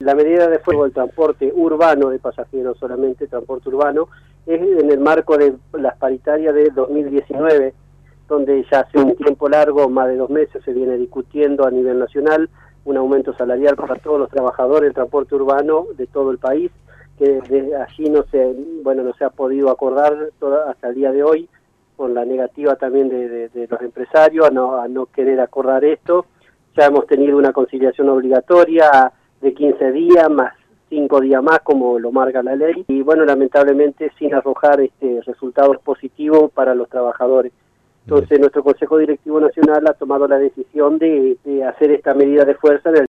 La medida de fuego del transporte urbano de pasajeros, solamente transporte urbano, es en el marco de las paritarias de 2019, donde ya hace un tiempo largo, más de 2 meses, se viene discutiendo a nivel nacional un aumento salarial para todos los trabajadores del transporte urbano de todo el país, que de allí no se ha podido acordar hasta el día de hoy, con la negativa también de los empresarios a no querer acordar esto. Ya hemos tenido una conciliación obligatoria de 15 días, más 5 días más, como lo marca la ley, y bueno, lamentablemente sin arrojar resultados positivos para los trabajadores. Entonces nuestro Consejo Directivo Nacional ha tomado la decisión de hacer esta medida de fuerza en el